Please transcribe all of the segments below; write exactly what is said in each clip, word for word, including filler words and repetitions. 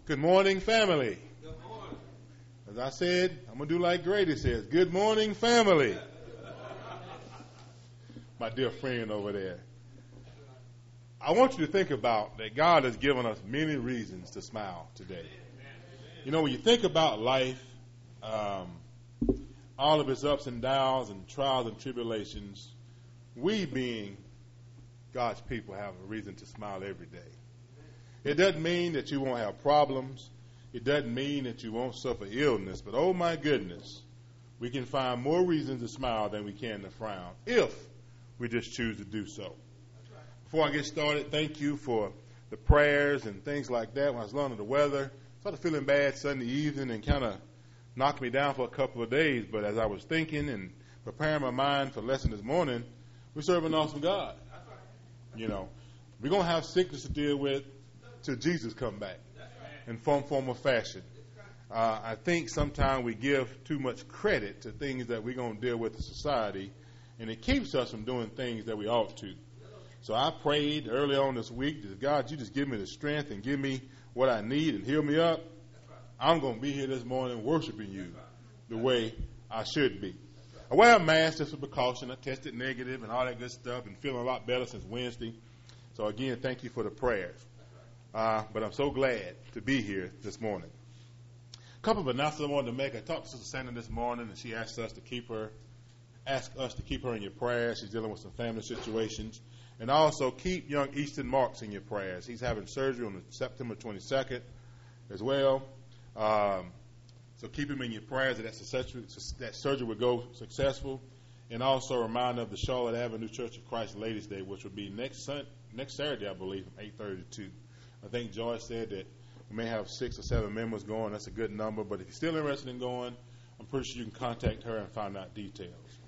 Good morning, family. Good morning. As I said, I'm going to do like Grady says. Good morning, family. My dear friend over there. I want you to think about that God has given us many reasons to smile today. You know, when you think about life, um, all of its ups and downs and trials and tribulations, we being God's people have a reason to smile every day. It doesn't mean that you won't have problems. It doesn't mean that you won't suffer illness. But, oh, my goodness, we can find more reasons to smile than we can to frown if we just choose to do so. Before I get started, thank you for the prayers and things like that. When I was under the weather, I started feeling bad Sunday evening and kind of knocked me down for a couple of days. But as I was thinking and preparing my mind for lesson this morning, we're serving an awesome God. You know, we're going to have sickness to deal with till Jesus come back in some form or fashion. Uh, I think sometimes we give too much credit to things that we're going to deal with in society, and it keeps us from doing things that we ought to. So I prayed early on this week that, God, you just give me the strength and give me what I need and heal me up. I'm going to be here this morning worshiping you the way I should be. I wear a mask just for precaution. I tested negative and all that good stuff and feeling a lot better since Wednesday. So, again, thank you for the prayers. Uh, but I'm so glad to be here this morning. A couple of announcements I wanted to make. I talked to Sister Sandra this morning, and she asked us to keep her, ask us to keep her in your prayers. She's dealing with some family situations. And also keep young Easton Marks in your prayers. He's having surgery on September twenty-second as well. Um, so keep him in your prayers that surgery, that surgery will go successful. And also a reminder of the Charlotte Avenue Church of Christ Ladies' Day, which will be next sun, next Saturday, I believe, from eight thirty to two. I think Joyce said that we may have six or seven members going. That's a good number. But if you're still interested in going, I'm pretty sure you can contact her and find out details.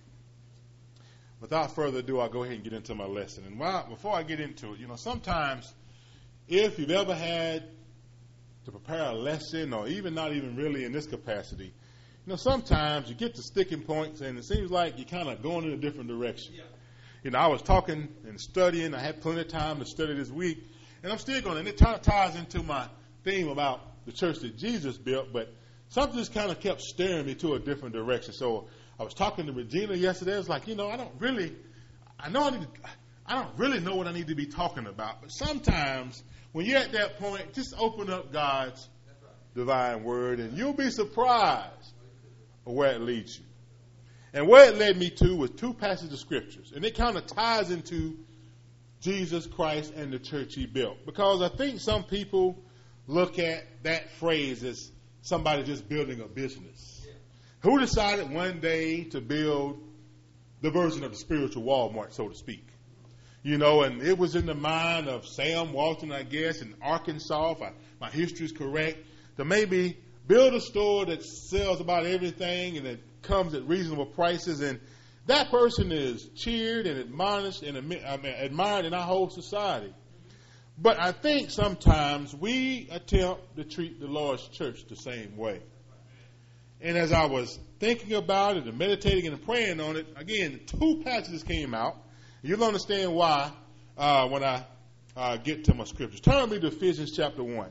Without further ado, I'll go ahead and get into my lesson. And while, before I get into it, you know, sometimes if you've ever had to prepare a lesson, or even not even really in this capacity, you know, sometimes you get to sticking points and it seems like you're kind of going in a different direction. Yeah. You know, I was talking and studying. I had plenty of time to study this week. And I'm still going, and it t- ties into my theme about the church that Jesus built, but something just kind of kept steering me to a different direction. So I was talking to Regina yesterday. I was like, you know, I don't really, I know I need to, I don't really know what I need to be talking about. But sometimes when you're at that point, just open up God's divine word, and you'll be surprised of where it leads you. And where it led me to was two passages of scriptures, and it kind of ties into Jesus Christ and the church he built. Because I think some people look at that phrase as somebody just building a business. Yeah. Who decided one day to build the version of the spiritual Walmart, so to speak? You know, and it was in the mind of Sam Walton, I guess, in Arkansas, if I, my history is correct, to maybe build a store that sells about everything and it comes at reasonable prices, and that person is cheered and admonished and I mean, admired in our whole society. But I think sometimes we attempt to treat the Lord's church the same way. And as I was thinking about it and meditating and praying on it, again, two passages came out. You'll understand why uh, when I uh, get to my scriptures. Turn me to Ephesians chapter one.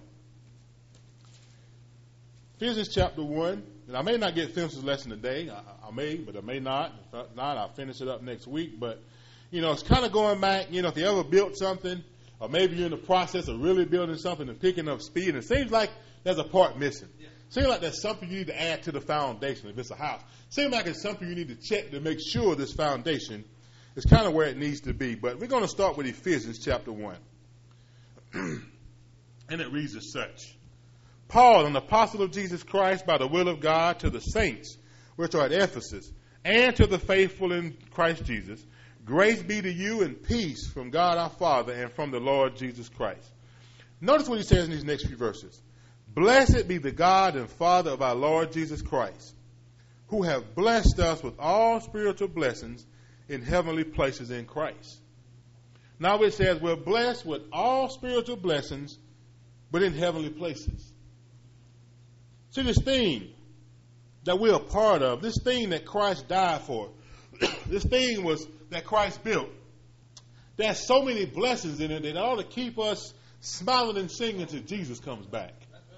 Ephesians chapter one. And I may not get finished this lesson today. I, I may, but I may not. If not, I'll finish it up next week. But, you know, it's kind of going back. You know, if you ever built something, or maybe you're in the process of really building something and picking up speed, and it seems like there's a part missing. Yeah. It seems like there's something you need to add to the foundation if it's a house. It seems like it's something you need to check to make sure this foundation is kind of where it needs to be. But we're going to start with Ephesians chapter one. And it reads as such. Paul, an apostle of Jesus Christ by the will of God, to the saints which are at Ephesus, and to the faithful in Christ Jesus, grace be to you and peace from God our Father and from the Lord Jesus Christ. Notice what he says in these next few verses. Blessed be the God and Father of our Lord Jesus Christ, who have blessed us with all spiritual blessings in heavenly places in Christ. Now it says we're blessed with all spiritual blessings, but in heavenly places. See, this thing that we're a part of, this thing that Christ died for, this thing was that Christ built, there's so many blessings in it that ought to keep us smiling and singing until Jesus comes back.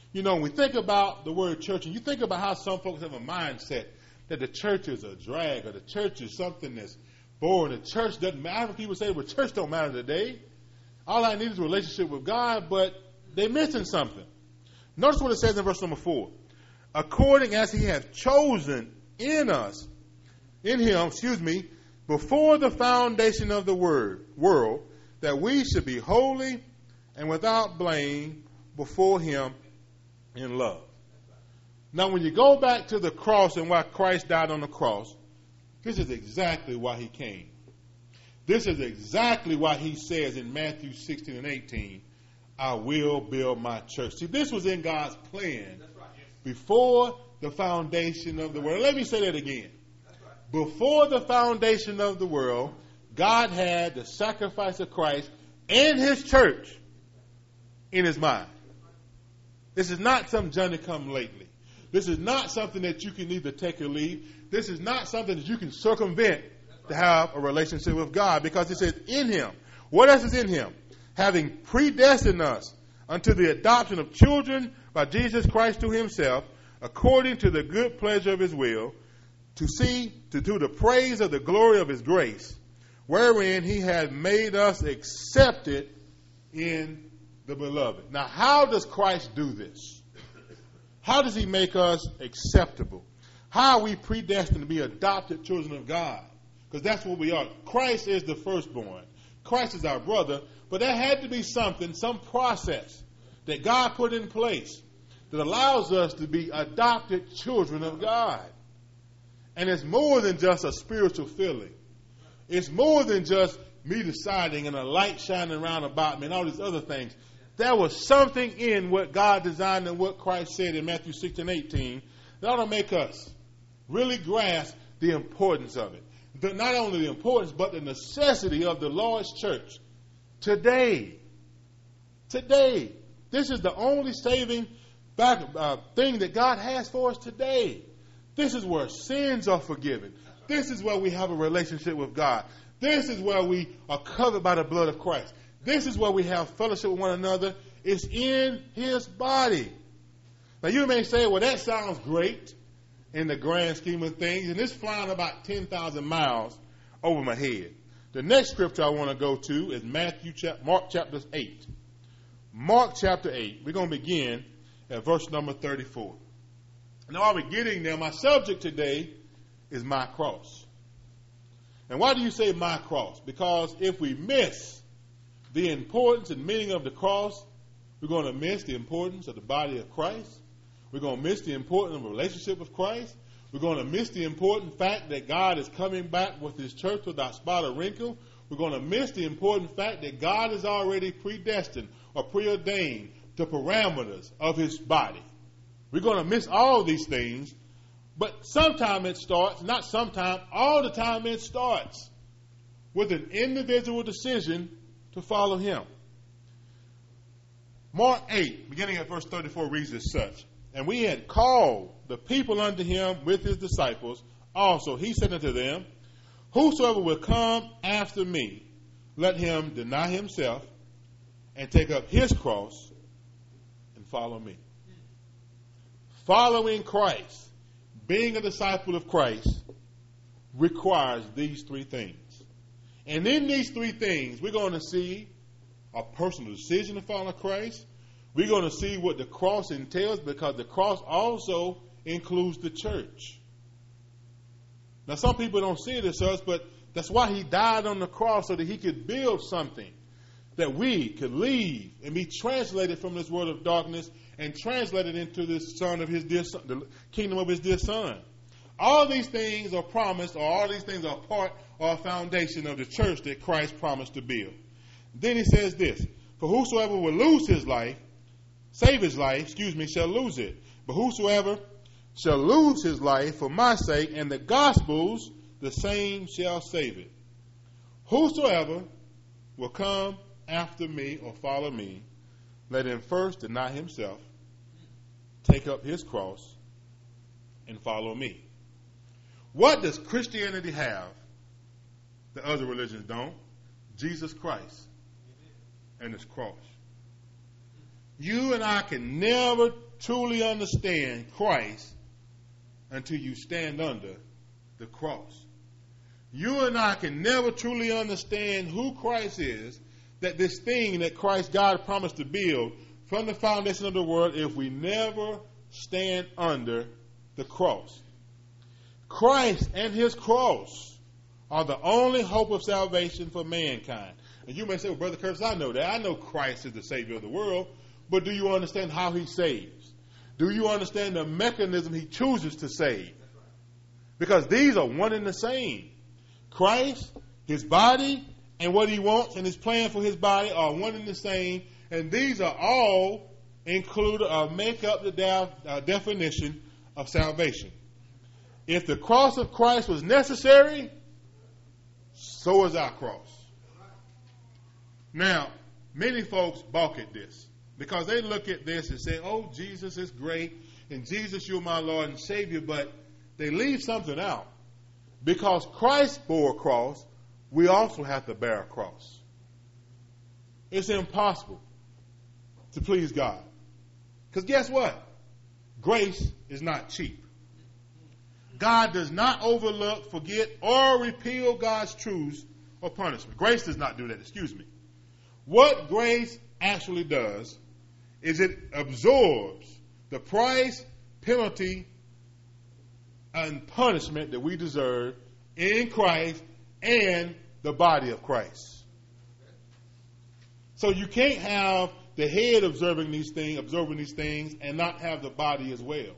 You know, when we think about the word church, and you think about how some folks have a mindset that the church is a drag or the church is something that's boring. The church doesn't matter. People say, well, church don't matter today. All I need is a relationship with God, but they're missing something. Notice what it says in verse number four. According as he hath chosen in us, in him, excuse me, before the foundation of the word, world, that we should be holy and without blame before him in love. Now, when you go back to the cross and why Christ died on the cross, this is exactly why he came. This is exactly why he says in Matthew sixteen and eighteen, I will build my church. See, this was in God's plan before the foundation of the world. Let me say that again. Before the foundation of the world, God had the sacrifice of Christ and his church in his mind. This is not some Johnny come lately. This is not something that you can either take or leave. This is not something that you can circumvent to have a relationship with God, because it says in him. What else is in him? Having predestined us unto the adoption of children by Jesus Christ to himself, according to the good pleasure of his will, to see, to do the praise of the glory of his grace, wherein he had made us accepted in the beloved. Now, how does Christ do this? How does he make us acceptable? How are we predestined to be adopted children of God? Because that's what we are. Christ is the firstborn. Christ is our brother. But there had to be something, some process that God put in place that allows us to be adopted children of God. And it's more than just a spiritual feeling. It's more than just me deciding and a light shining around about me and all these other things. There was something in what God designed and what Christ said in Matthew sixteen, eighteen that ought to make us really grasp the importance of it. The, not only the importance, but the necessity of the Lord's church today. Today. This is the only saving back, uh, thing that God has for us today. This is where sins are forgiven. This is where we have a relationship with God. This is where we are covered by the blood of Christ. This is where we have fellowship with one another. It's in his body. Now you may say, well, that sounds great in the grand scheme of things, and it's flying about ten thousand miles over my head. The next scripture I want to go to is Matthew, Mark chapter eight. Mark chapter eight. We're going to begin at verse number thirty-four. Now, while we're getting there, my subject today is my cross. And why do you say my cross? Because if we miss the importance and meaning of the cross, we're going to miss the importance of the body of Christ. We're going to miss the importance of a relationship with Christ. We're going to miss the important fact that God is coming back with his church without spot or wrinkle. We're going to miss the important fact that God is already predestined or preordained the parameters of his body. We're going to miss all these things, but sometime it starts, not sometime, all the time it starts with an individual decision to follow him. Mark eight, beginning at verse thirty-four, reads as such. And we had called the people unto him with his disciples. Also, he said unto them, whosoever will come after me, let him deny himself and take up his cross and follow me. Following Christ, being a disciple of Christ, requires these three things. And in these three things, we're going to see a personal decision to follow Christ. We're going to see what the cross entails, because the cross also includes the church. Now, some people don't see it as such, but that's why he died on the cross, so that he could build something that we could leave and be translated from this world of darkness and translated into this son of his dear son, the kingdom of his dear son. All these things are promised, or all these things are part or a foundation of the church that Christ promised to build. Then he says this, for whosoever will lose his life, save his life, excuse me, shall lose it. But whosoever shall lose his life for my sake and the gospel's, the same shall save it. Whosoever will come after me or follow me, let him first deny himself, take up his cross, and follow me. What does Christianity have that other religions don't? Jesus Christ and his cross. You and I can never truly understand Christ until you stand under the cross. You and I can never truly understand who Christ is, that this thing that Christ God promised to build from the foundation of the world, if we never stand under the cross. Christ and his cross are the only hope of salvation for mankind. And you may say, well, Brother Curtis, I know that. I know Christ is the Savior of the world, but do you understand how he saves? Do you understand the mechanism he chooses to save? Because these are one and the same. Christ, his body, and what he wants and his plan for his body are one and the same. And these are all included or make up the de- uh, definition of salvation. If the cross of Christ was necessary, so is our cross. Now, many folks balk at this because they look at this and say, oh, Jesus is great, and Jesus, you're my Lord and Savior, but they leave something out. Because Christ bore a cross, we also have to bear a cross. It's impossible to please God. Because guess what? Grace is not cheap. God does not overlook, forget, or repeal God's truths or punishment. Grace does not do that, excuse me. What grace actually does is it absorbs the price, penalty, and punishment that we deserve in Christ and the body of Christ. So you can't have the head observing these things, absorbing these things, and not have the body as well.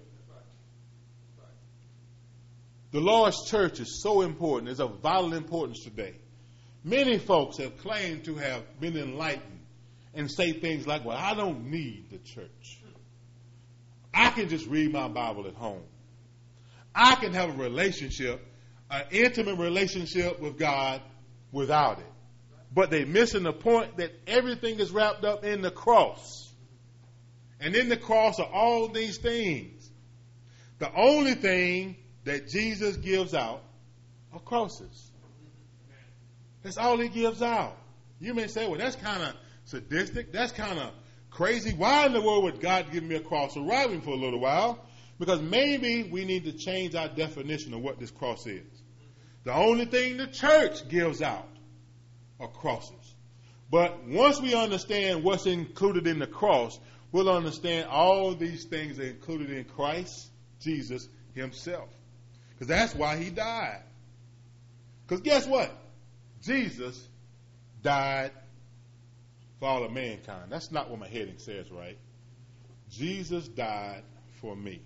The Lord's church is so important. It's of vital importance today. Many folks have claimed to have been enlightened and say things like, well, I don't need the church. I can just read my Bible at home. I can have a relationship, an intimate relationship with God without it. But they're missing the point that everything is wrapped up in the cross. And in the cross are all these things. The only thing that Jesus gives out are crosses. That's all he gives out. You may say, well, that's kind of sadistic. That's kind of crazy. Why in the world would God give me a cross? So ride with me for a little while, because maybe we need to change our definition of what this cross is. The only thing the church gives out are crosses. But once we understand what's included in the cross, we'll understand all these things are included in Christ Jesus himself. Because that's why he died. Because guess what? Jesus died for all of mankind. That's not what my heading says, right? Jesus died for me.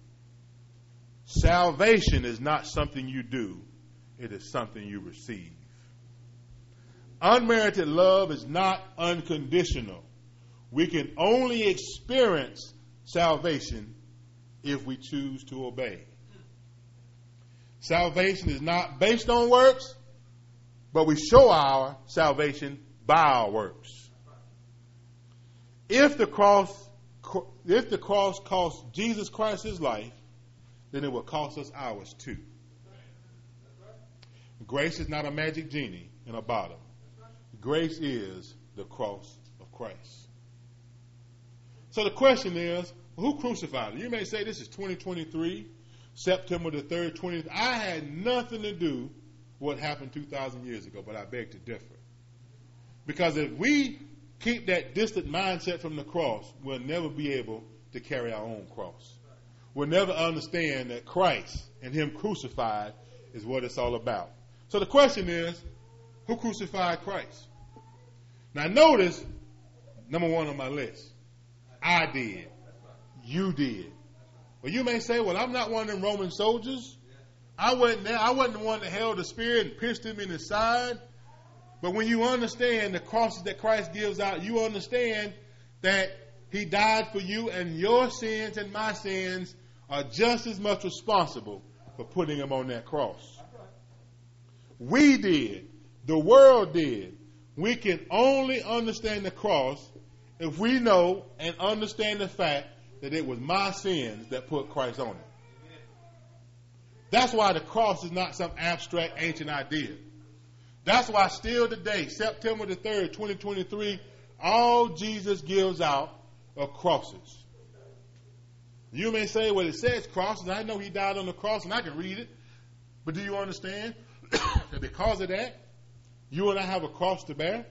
Salvation is not something you do. It is something you receive. Unmerited love is not unconditional. We can only experience salvation if we choose to obey. Salvation is not based on works, but we show our salvation by our works. If the cross, if the cross cost Jesus Christ his life, then it will cost us ours too. Grace is not a magic genie in a bottle. Grace is the cross of Christ. So the question is, who crucified him? You may say this is twenty twenty-three, September the third, twentieth. I had nothing to do with what happened two thousand years ago, but I beg to differ. Because if we keep that distant mindset from the cross, we'll never be able to carry our own cross. We'll never understand that Christ and him crucified is what it's all about. So the question is, who crucified Christ? Now notice, number one on my list, I did. You did. Well, you may say, well, I'm not one of them Roman soldiers. I wasn't there. I wasn't the one that held the spear and pierced him in his side. But when you understand the crosses that Christ gives out, you understand that he died for you, and your sins and my sins are just as much responsible for putting him on that cross. We did. The world did. We can only understand the cross if we know and understand the fact that it was my sins that put Christ on it. That's why the cross is not some abstract ancient idea. That's why still today, September the third, twenty twenty-three, all Jesus gives out are crosses. You may say, well, it says cross, and I know he died on the cross, and I can read it. But do you understand that because of that, you and I have a cross to bear?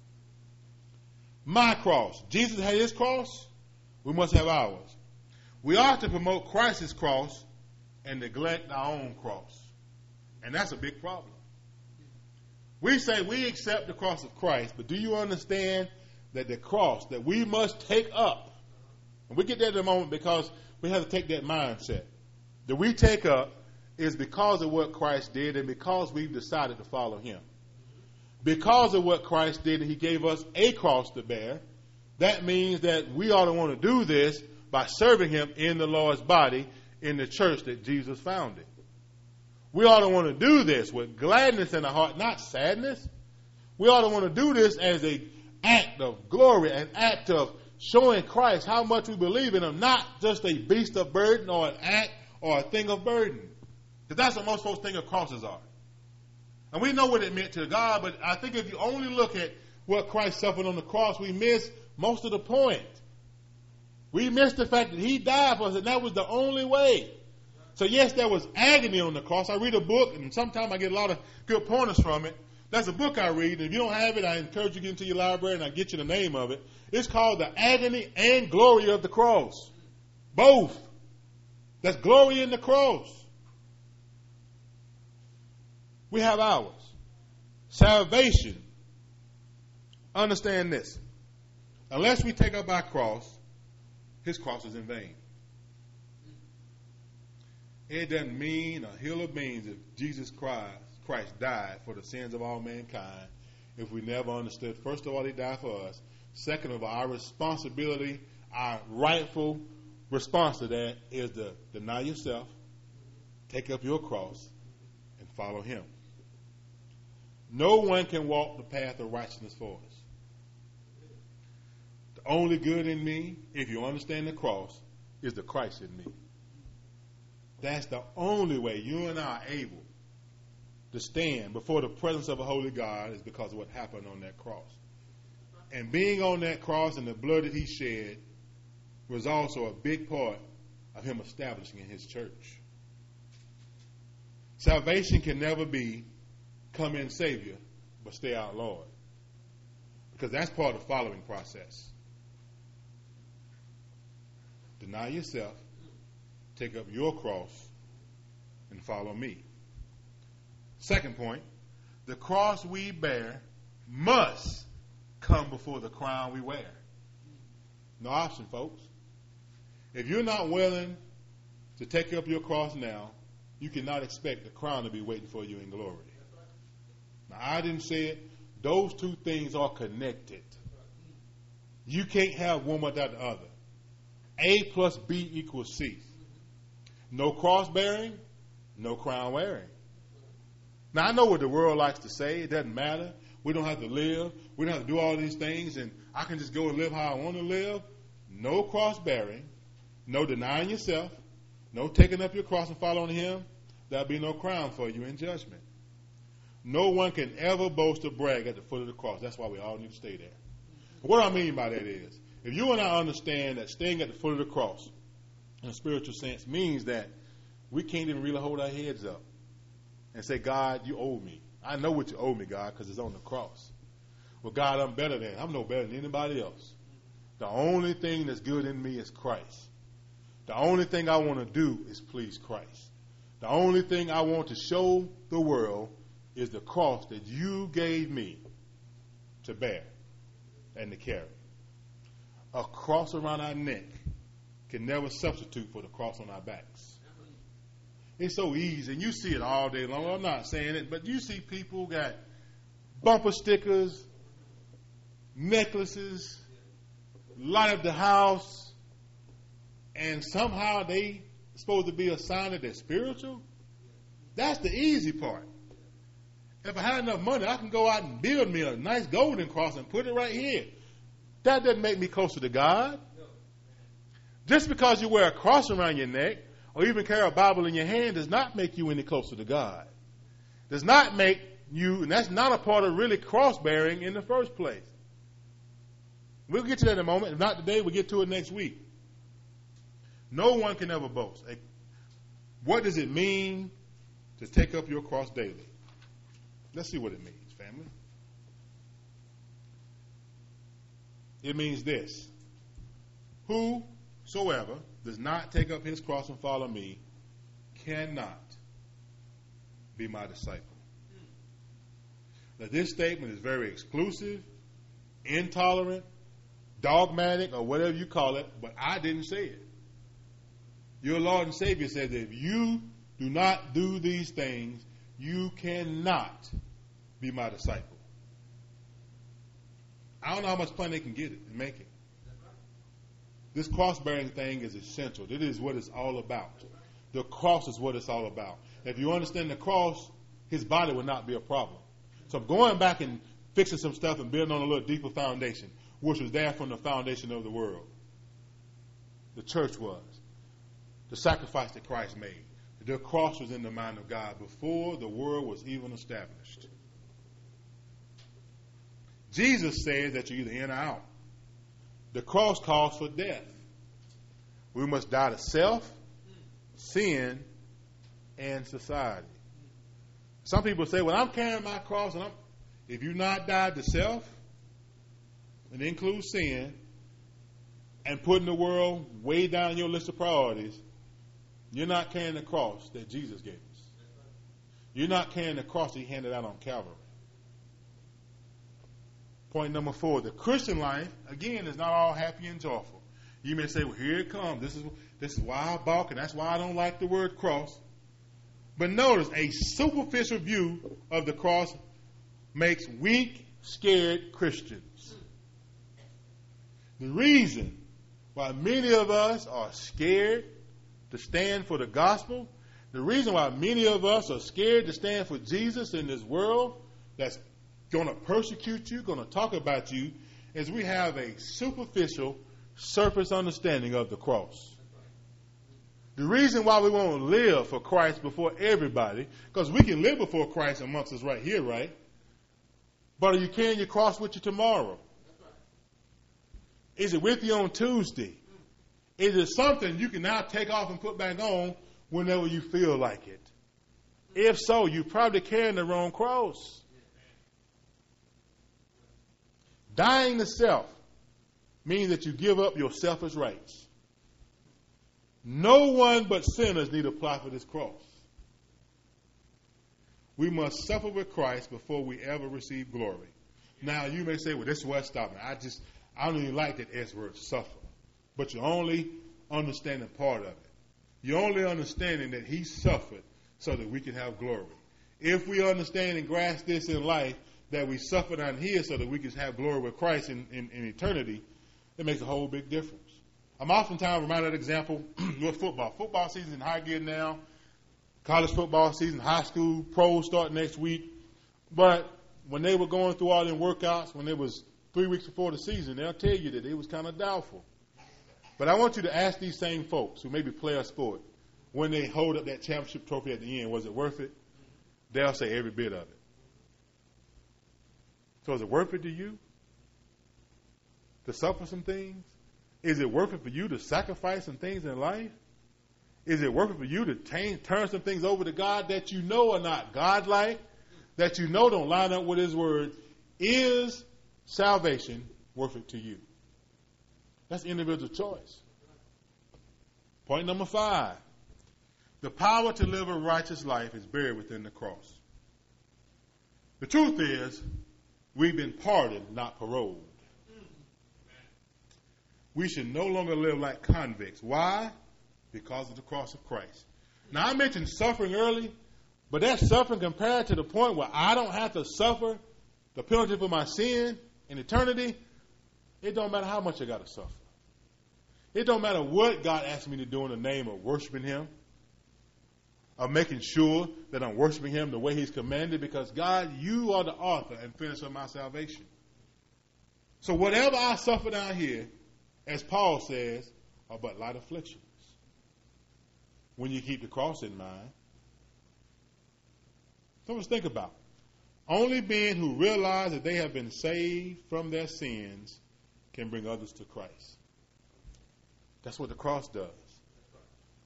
My cross. Jesus had his cross. We must have ours. We ought to promote Christ's cross and neglect our own cross. And that's a big problem. We say we accept the cross of Christ, but do you understand that the cross that we must take up, and we get that in a moment because we have to take that mindset, that we take up is because of what Christ did and because we've decided to follow him. Because of what Christ did, he gave us a cross to bear. That means that we ought to want to do this by serving him in the Lord's body in the church that Jesus founded. We ought to want to do this with gladness in our heart, not sadness. We ought to want to do this as an act of glory, an act of showing Christ how much we believe in him, not just a beast of burden or an act or a thing of burden. Because that's what most folks think of crosses are. And we know what it meant to God, but I think if you only look at what Christ suffered on the cross, we miss most of the point. We miss the fact that he died for us, and that was the only way. So yes, there was agony on the cross. I read a book, and sometimes I get a lot of good pointers from it. That's a book I read, and if you don't have it, I encourage you to get into your library, and I'll get you the name of it. It's called The Agony and Glory of the Cross. Both. That's glory in the cross. We have ours. Salvation. Understand this. Unless we take up our cross, his cross is in vain. It doesn't mean a hill of beans if Jesus Christ, Christ died for the sins of all mankind if we never understood, first of all, he died for us. Second of all, our responsibility, our rightful response to that is to deny yourself, take up your cross, and follow him. No one can walk the path of righteousness for us. The only good in me, if you understand the cross, is the Christ in me. That's the only way you and I are able to stand before the presence of a holy God is because of what happened on that cross. And being on that cross and the blood that he shed was also a big part of him establishing in his church. Salvation can never be come in Savior, but stay out Lord. Because that's part of the following process. Deny yourself, take up your cross, and follow me. Second point, the cross we bear must come before the crown we wear. No option, folks. If you're not willing to take up your cross now, you cannot expect the crown to be waiting for you in glory. Now, I didn't say it. Those two things are connected. You can't have one without the other. A plus B equals C. No cross bearing, no crown wearing. Now, I know what the world likes to say. It doesn't matter. We don't have to live. We don't have to do all these things, and I can just go and live how I want to live. No cross bearing, no denying yourself, no taking up your cross and following him. There'll be no crown for you in judgment. No one can ever boast or brag at the foot of the cross. That's why we all need to stay there. What I mean by that is, if you and I understand that staying at the foot of the cross in a spiritual sense means that we can't even really hold our heads up and say, God, you owe me. I know what you owe me, God, because it's on the cross. Well, God, I'm better than. I'm no better than anybody else. The only thing that's good in me is Christ. The only thing I want to do is please Christ. The only thing I want to show the world is the cross that you gave me to bear and to carry. A cross around our neck can never substitute for the cross on our backs. It's so easy, and you see it all day long. I'm not saying it, but you see people got bumper stickers, necklaces, light up the house, and somehow they supposed to be a sign that they're spiritual. That's the easy part. If I had enough money, I can go out and build me a nice golden cross and put it right here. That doesn't make me closer to God. Just because you wear a cross around your neck or even carry a Bible in your hand does not make you any closer to God. Does not make you, and that's not a part of really cross-bearing in the first place. We'll get to that in a moment. If not today, we'll get to it next week. No one can ever boast. What does it mean to take up your cross daily? Let's see what it means, family. It means this. Whosoever does not take up his cross and follow me cannot be my disciple. Now, this statement is very exclusive, intolerant, dogmatic, or whatever you call it, but I didn't say it. Your Lord and Savior said that if you do not do these things, you cannot be my disciple. I don't know how much plain they can get it and make it. This cross-bearing thing is essential. It is what it's all about. The cross is what it's all about. If you understand the cross, his body will not be a problem. So I'm going back and fixing some stuff and building on a little deeper foundation, which was there from the foundation of the world. The church was. The sacrifice that Christ made. The cross was in the mind of God before the world was even established. Jesus says that you're either in or out. The cross calls for death. We must die to self, sin, and society. Some people say, well, I'm carrying my cross, and I'm, if you not died to self, and include sin, and putting the world way down your list of priorities, you're not carrying the cross that Jesus gave us. You're not carrying the cross he handed out on Calvary. Point number four, the Christian life, again, is not all happy and joyful. You may say, well, here it comes. This is, this is why I balk, and that's why I don't like the word cross. But notice, a superficial view of the cross makes weak, scared Christians. The reason why many of us are scared to stand for the gospel, the reason why many of us are scared to stand for Jesus in this world that's going to persecute you, going to talk about you, is we have a superficial, surface understanding of the cross. The reason why we want to live for Christ before everybody, because we can live before Christ amongst us right here, right? But are you carrying your cross with you tomorrow? Is it with you on Tuesday? Is it something you can now take off and put back on whenever you feel like it? If so, you're probably carrying the wrong cross. Dying to self means that you give up your selfish rights. No one but sinners need apply for this cross. We must suffer with Christ before we ever receive glory. Now, you may say, well, this is where it's stopping. I just, I don't even like that S word, suffer. But you're only understanding part of it. You're only understanding that he suffered so that we can have glory. If we understand and grasp this in life, that we suffered on here so that we can have glory with Christ in, in, in eternity, it makes a whole big difference. I'm oftentimes reminded of that example with football. Football season in high gear now. College football season, high school, pros start next week. But when they were going through all them workouts, when it was three weeks before the season, they'll tell you that it was kind of doubtful. But I want you to ask these same folks who maybe play a sport, when they hold up that championship trophy at the end, was it worth it? They'll say every bit of it. So is it worth it to you to suffer some things? Is it worth it for you to sacrifice some things in life? Is it worth it for you to t- turn some things over to God that you know are not God-like, that you know don't line up with his word? Is salvation worth it to you? That's individual choice. Point number five. The power to live a righteous life is buried within the cross. The truth is, we've been pardoned, not paroled. We should no longer live like convicts. Why? Because of the cross of Christ. Now, I mentioned suffering early, but that suffering compared to the point where I don't have to suffer the penalty for my sin in eternity, it don't matter how much I got to suffer. It don't matter what God asks me to do in the name of worshiping him, of making sure that I'm worshiping him the way he's commanded, because God, you are the author and finisher of my salvation. So whatever I suffer down here, as Paul says, are but light afflictions when you keep the cross in mind. So let's think about it. Only men who realize that they have been saved from their sins can bring others to Christ. That's what the cross does.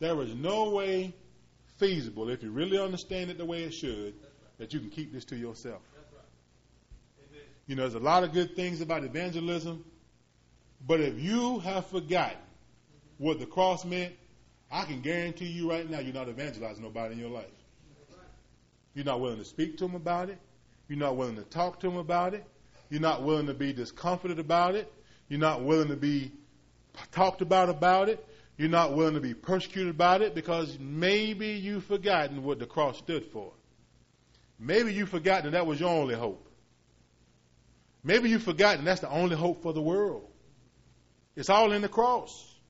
There is no way feasible, if you really understand it the way it should, that you can keep this to yourself. You know, there's a lot of good things about evangelism, but if you have forgotten what the cross meant, I can guarantee you right now you're not evangelizing nobody in your life. You're not willing to speak to them about it. You're not willing to talk to them about it. You're not willing to be discomforted about it. You're not willing to be talked about about it. You're not willing to be persecuted about it because maybe you've forgotten what the cross stood for. Maybe you've forgotten that, that was your only hope. Maybe you've forgotten that's the only hope for the world. It's all in the cross.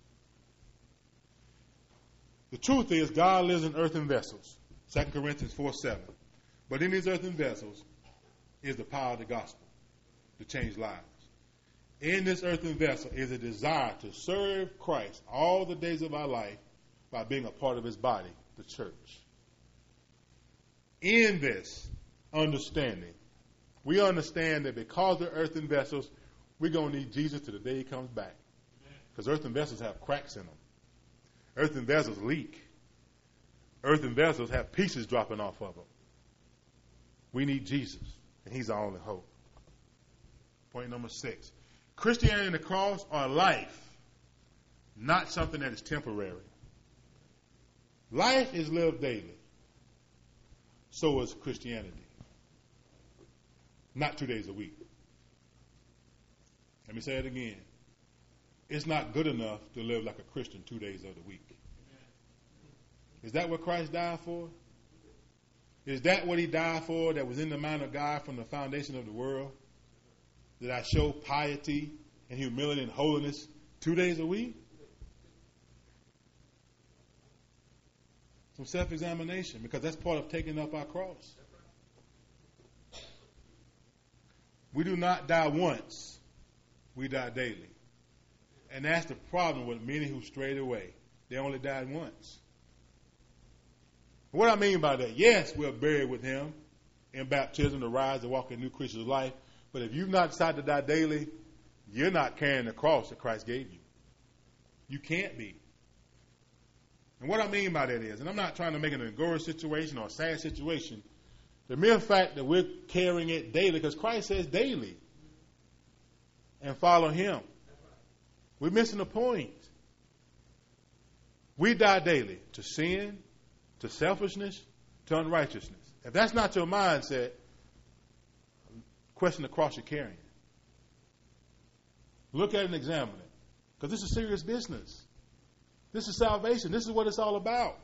The truth is God lives in earthen vessels. Second Corinthians four seven. But in these earthen vessels is the power of the gospel to change lives. In this earthen vessel is a desire to serve Christ all the days of our life by being a part of his body, the church. In this understanding, we understand that because they're earthen vessels, we're going to need Jesus to the day he comes back. Because earthen vessels have cracks in them. Earthen vessels leak. Earthen vessels have pieces dropping off of them. We need Jesus, and he's our only hope. Point number six. Christianity and the cross are life, not something that is temporary. Life is lived daily. So is Christianity. Not two days a week. Let me say it again. It's not good enough to live like a Christian two days of the week. Is that what Christ died for? Is that what he died for that was in the mind of God from the foundation of the world? That I show piety and humility and holiness two days a week? Some self-examination, because that's part of taking up our cross. We do not die once. We die daily. And that's the problem with many who strayed away. They only died once. What I mean by that, yes, we're buried with him in baptism to rise and walk in new creatures of life. But if you've not decided to die daily, you're not carrying the cross that Christ gave you. You can't be. And what I mean by that is, and I'm not trying to make it an agorist situation or a sad situation, the mere fact that we're carrying it daily, because Christ says daily, and follow him. We're missing the point. We die daily to sin, to selfishness, to unrighteousness. If that's not your mindset, question the cross you're carrying. Look at it and examine it. Because this is serious business. This is salvation. This is what it's all about.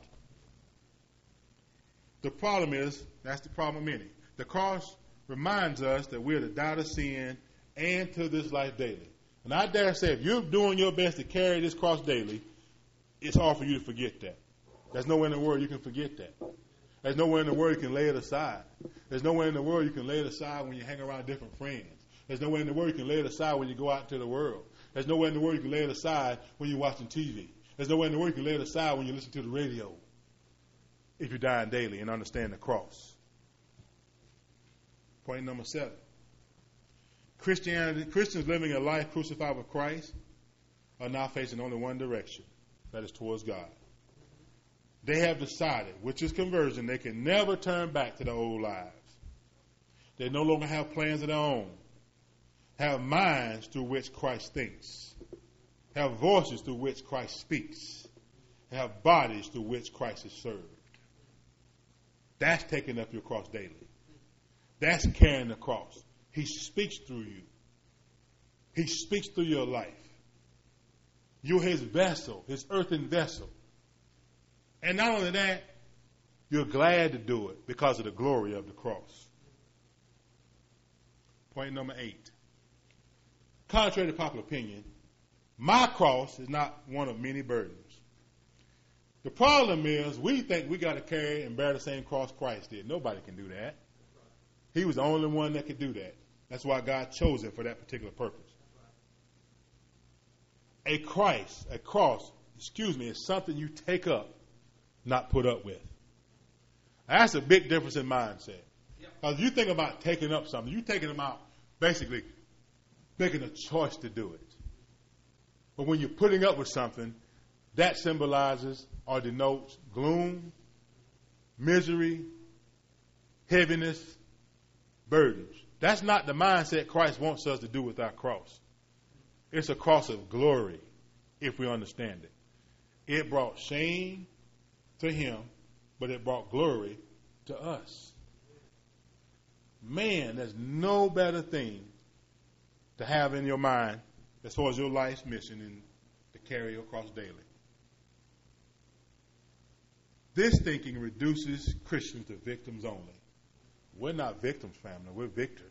The problem is, that's the problem of many. The cross reminds us that we're to die to sin and to this life daily. And I dare say, if you're doing your best to carry this cross daily, it's hard for you to forget that. There's nowhere in the world you can forget that. There's nowhere in the world you can lay it aside. There's nowhere in the world you can lay it aside when you hang around different friends. There's nowhere in the world you can lay it aside when you go out into the world. There's nowhere in the world you can lay it aside when you're watching T V. There's nowhere in the world you can lay it aside when you listen to the radio. If you're dying daily and understand the cross. Point number seven. Christianity, Christians living a life crucified with Christ are now facing only one direction. That is towards God. They have decided, which is conversion, they can never turn back to their old lives. They no longer have plans of their own. Have minds through which Christ thinks. Have voices through which Christ speaks. Have bodies through which Christ is served. That's taking up your cross daily. That's carrying the cross. He speaks through you. He speaks through your life. You're his vessel, his earthen vessel. And not only that, you're glad to do it because of the glory of the cross. Point number eight. Contrary to popular opinion, my cross is not one of many burdens. The problem is we think we got to carry and bear the same cross Christ did. Nobody can do that. He was the only one that could do that. That's why God chose him for that particular purpose. A Christ, a cross, excuse me, is something you take up, not put up with. That's a big difference in mindset. Because you think about taking up something, you're taking them out, basically making a choice to do it. But when you're putting up with something, that symbolizes or denotes gloom, misery, heaviness, burdens. That's not the mindset Christ wants us to do with our cross. It's a cross of glory, if we understand it. It brought shame to him, but it brought glory to us. Man, there's no better thing to have in your mind as far as your life's mission and to carry your cross daily. This thinking reduces Christians to victims only. We're not victims, family. We're victors.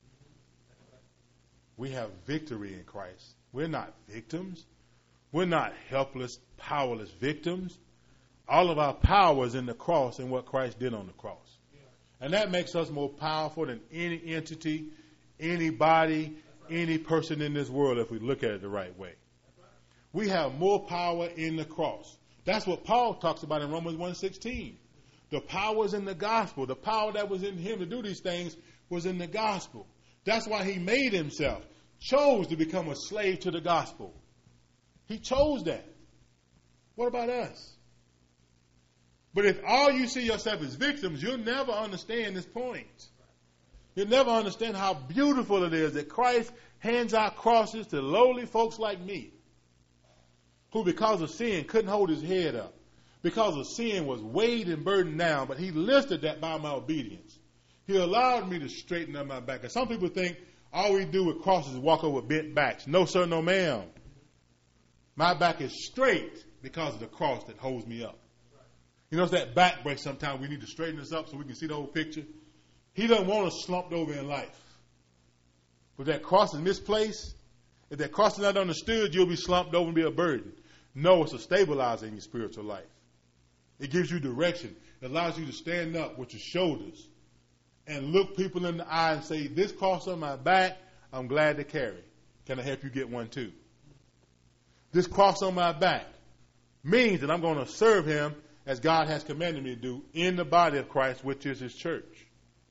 We have victory in Christ. We're not victims. We're not helpless, powerless victims. All of our power is in the cross and what Christ did on the cross. And that makes us more powerful than any entity, anybody, any person in this world if we look at it the right way. We have more power in the cross. That's what Paul talks about in Romans one sixteen. The power is in the gospel. The power that was in him to do these things was in the gospel. That's why he made himself, chose to become a slave to the gospel. He chose that. What about us? But if all you see yourself as victims, you'll never understand this point. You'll never understand how beautiful it is that Christ hands out crosses to lowly folks like me, who because of sin couldn't hold his head up. Because of sin was weighed and burdened down, but he lifted that by my obedience. He allowed me to straighten up my back. And some people think all we do with crosses is walk over bent backs. No, sir, no, ma'am. My back is straight because of the cross that holds me up. You know, it's that back break sometimes. We need to straighten this up so we can see the whole picture. He doesn't want us slumped over in life. If that cross is misplaced, if that cross is not understood, you'll be slumped over and be a burden. No, it's a stabilizer in your spiritual life. It gives you direction. It allows you to stand up with your shoulders and look people in the eye and say, this cross on my back, I'm glad to carry. Can I help you get one too? This cross on my back means that I'm going to serve him as God has commanded me to do in the body of Christ, which is his church.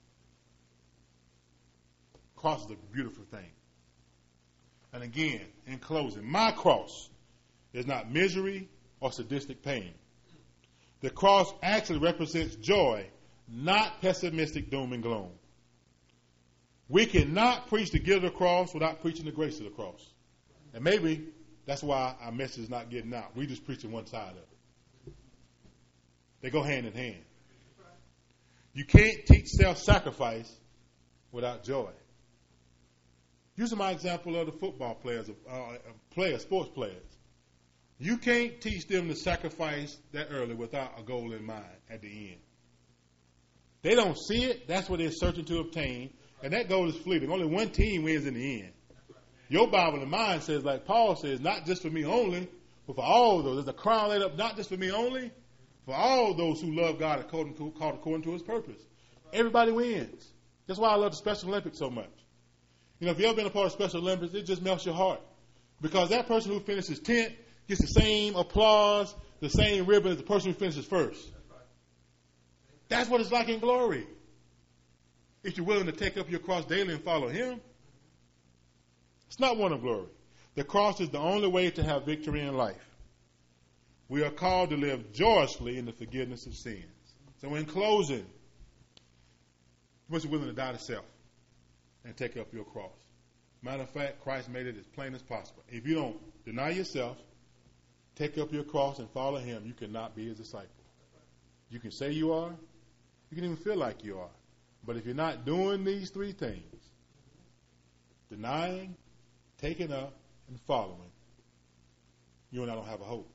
Cross is a beautiful thing. And again, in closing, my cross is not misery or sadistic pain. The cross actually represents joy, not pessimistic doom and gloom. We cannot preach the gift of the cross without preaching the grace of the cross. And maybe that's why our message is not getting out. We just preaching one side of it. They go hand in hand. You can't teach self-sacrifice without joy. Using my example of the football players, uh, players, sports players. You can't teach them to sacrifice that early without a goal in mind at the end. They don't see it. That's what they're searching to obtain. And that goal is fleeting. Only one team wins in the end. Your Bible and mine says, like Paul says, not just for me only, but for all those. There's a crown laid up not just for me only, for all those who love God according to, called according to his purpose. Everybody wins. That's why I love the Special Olympics so much. You know, if you've ever been a part of Special Olympics, it just melts your heart. Because that person who finishes tenth gets the same applause, the same ribbon as the person who finishes first. That's what it's like in glory. If you're willing to take up your cross daily and follow him, it's not one of glory. The cross is the only way to have victory in life. We are called to live joyously in the forgiveness of sins. So in closing, you must be willing to die to self and take up your cross. Matter of fact, Christ made it as plain as possible. If you don't deny yourself, take up your cross and follow him, you cannot be his disciple. You can say you are. You can even feel like you are. But if you're not doing these three things, denying, taking up, and following, you and I don't have a hope.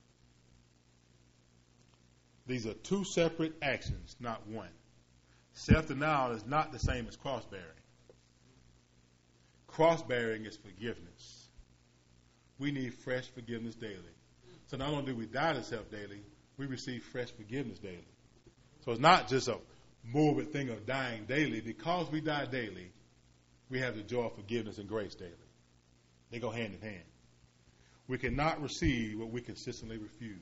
These are two separate actions, not one. Self-denial is not the same as cross-bearing. Cross-bearing is forgiveness. We need fresh forgiveness daily. So not only do we die to self daily, we receive fresh forgiveness daily. So it's not just a morbid thing of dying daily. Because we die daily, we have the joy of forgiveness and grace daily. They go hand in hand. We cannot receive what we consistently refuse.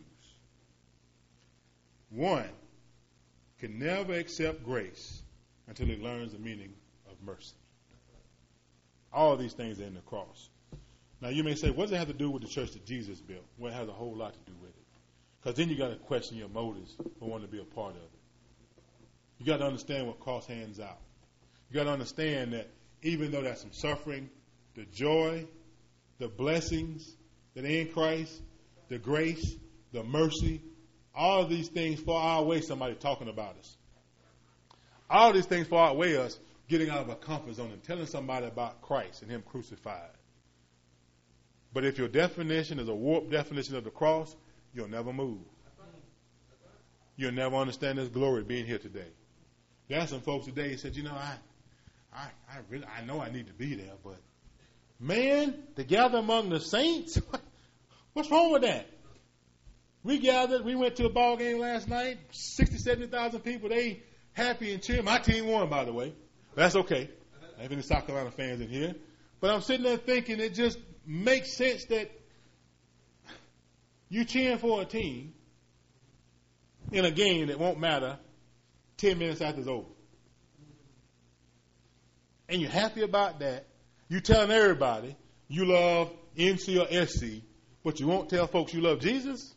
One can never accept grace until he learns the meaning of mercy. All of these things are in the cross. Now, you may say, what does it have to do with the church that Jesus built? Well, it has a whole lot to do with it. Because then you got to question your motives for wanting to be a part of it. You got to understand what cross hands out. You got to understand that even though there's some suffering, the joy, the blessings that are in Christ, the grace, the mercy, all of these things far outweigh somebody talking about us. All of these things far outweigh us getting out of our comfort zone and telling somebody about Christ and Him crucified. But if your definition is a warped definition of the cross, you'll never move. You'll never understand this glory being here today. There are some folks today who said, you know, I, I, I really, I know I need to be there, but man, to gather among the saints, what's wrong with that? We gathered, we went to a ball game last night, sixty, seventy thousand people, they happy and cheering. My team won, by the way. That's okay. I have any South Carolina fans in here. But I'm sitting there thinking it just makes sense that you cheering for a team in a game that won't matter ten minutes after it's over. And you're happy about that. You telling everybody you love N C or S C, but you won't tell folks you love Jesus?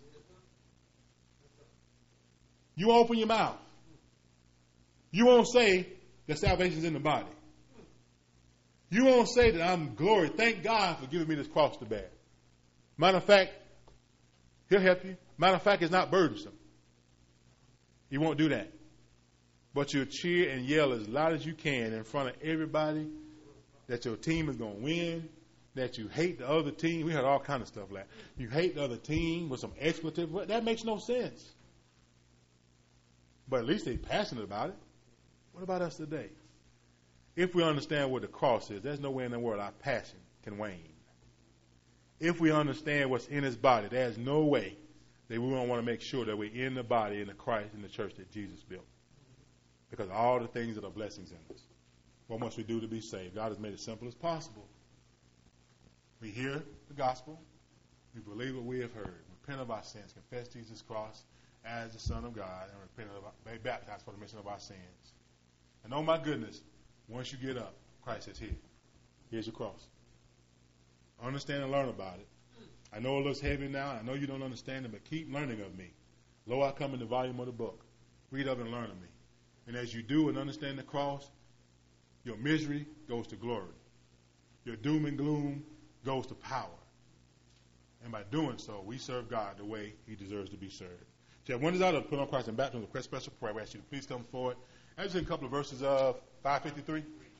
You won't open your mouth. You won't say that salvation's in the body. You won't say that I'm glory. Thank God for giving me this cross to bear. Matter of fact, He'll help you. Matter of fact, it's not burdensome. You won't do that. But you'll cheer and yell as loud as you can in front of everybody that your team is going to win, that you hate the other team. We heard all kind of stuff like that. You hate the other team with some expletive. That makes no sense. But at least they're passionate about it. What about us today? If we understand what the cross is, there's no way in the world our passion can wane. If we understand what's in His body, there's no way that we don't want to make sure that we're in the body, in the Christ, in the church that Jesus built. Because all the things that are blessings in us. What must we do to be saved? God has made it simple as possible. We hear the gospel. We believe what we have heard. Repent of our sins. Confess Jesus Christ as the Son of God. And repent of our, be baptized for the remission of our sins. And oh my goodness, once you get up, Christ is here. Here's your cross. Understand and learn about it. I know it looks heavy now. I know you don't understand it, but keep learning of me. Lo, I come in the volume of the book. Read of and learn of me. And as you do and understand the cross, your misery goes to glory. Your doom and gloom goes to power. And by doing so, we serve God the way He deserves to be served. So when is out of put on Christ and baptism, request special prayer. We ask you to please come forward. I just in a couple of verses of five fifty-three.